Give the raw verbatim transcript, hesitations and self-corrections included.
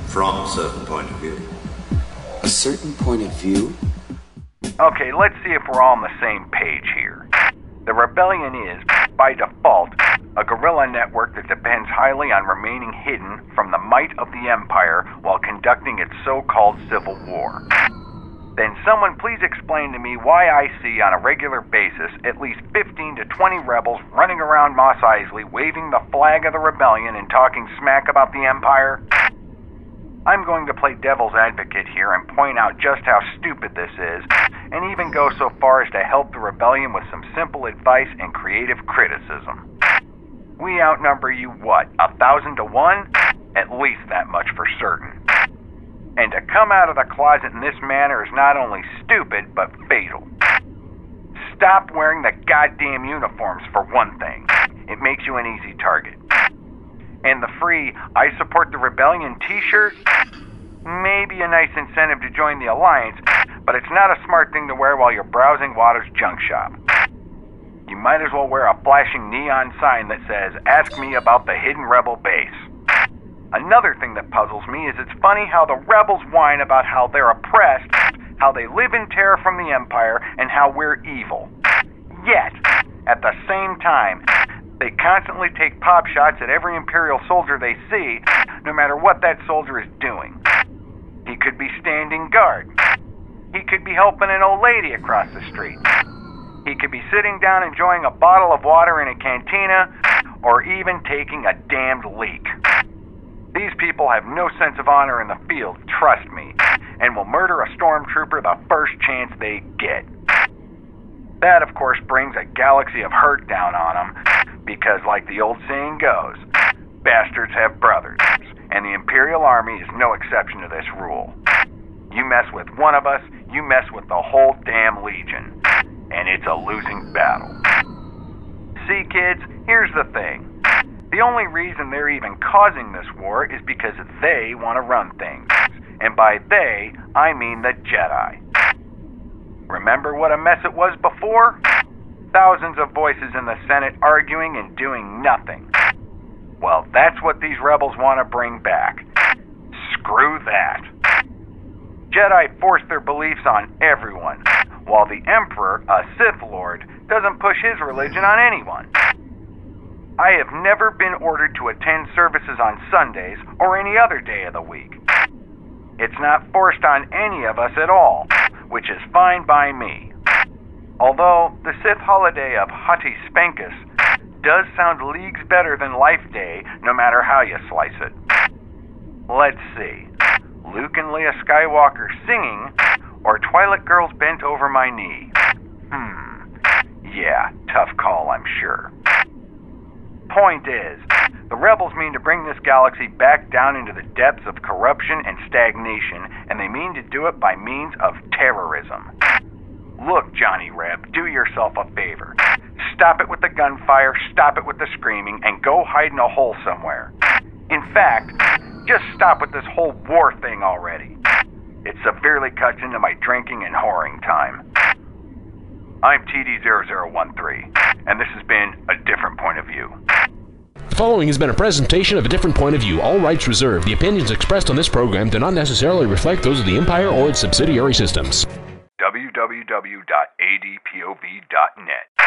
from a certain point of view. A certain point of view? Okay, let's see if we're all on the same page here. The rebellion is, by default, a guerrilla network that depends highly on remaining hidden from the might of the Empire while conducting its so-called civil war. Then someone please explain to me why I see on a regular basis at least fifteen to twenty rebels running around Mos Eisley waving the flag of the rebellion and talking smack about the Empire. I'm going to play devil's advocate here and point out just how stupid this is, and even go so far as to help the rebellion with some simple advice and creative criticism. We outnumber you, what, a thousand to one? At least that much for certain. And to come out of the closet in this manner is not only stupid, but fatal. Stop wearing the goddamn uniforms, for one thing. It makes you an easy target. And the free I Support the Rebellion t-shirt? Maybe a nice incentive to join the Alliance, but it's not a smart thing to wear while you're browsing Watto's junk shop. You might as well wear a flashing neon sign that says, "Ask me about the hidden rebel base." Another thing that puzzles me is it's funny how the rebels whine about how they're oppressed, how they live in terror from the Empire, and how we're evil. Yet, at the same time, they constantly take pop shots at every Imperial soldier they see, no matter what that soldier is doing. He could be standing guard. He could be helping an old lady across the street. He could be sitting down enjoying a bottle of water in a cantina, or even taking a damned leak. These people have no sense of honor in the field, trust me, and will murder a stormtrooper the first chance they get. That, of course, brings a galaxy of hurt down on them, because like the old saying goes, bastards have brothers, and the Imperial Army is no exception to this rule. You mess with one of us, you mess with the whole damn Legion, and it's a losing battle. See, kids, here's the thing. The only reason they're even causing this war is because they want to run things, and by they, I mean the Jedi. Remember what a mess it was before? Thousands of voices in the Senate arguing and doing nothing. Well, that's what these rebels want to bring back. Screw that. Jedi force their beliefs on everyone, while the Emperor, a Sith Lord, doesn't push his religion on anyone. I have never been ordered to attend services on Sundays or any other day of the week. It's not forced on any of us at all, which is fine by me. Although the Sith holiday of Hati Spankus does sound leagues better than Life Day, no matter how you slice it. Let's see. Luke and Leia Skywalker singing, or Twilight Girls bent over my knee. Hmm. Yeah, tough call, I'm sure. Point is, the rebels mean to bring this galaxy back down into the depths of corruption and stagnation, and they mean to do it by means of terrorism. Look, Johnny Reb, do yourself a favor. Stop it with the gunfire, stop it with the screaming, and go hide in a hole somewhere. In fact, just stop with this whole war thing already. It severely cuts into my drinking and whoring time. I'm T D zero zero one three, and this has been A Different Point of View. The following has been a presentation of A Different Point of View. All rights reserved. The opinions expressed on this program do not necessarily reflect those of the Empire or its subsidiary systems. w w w dot a d p o v dot net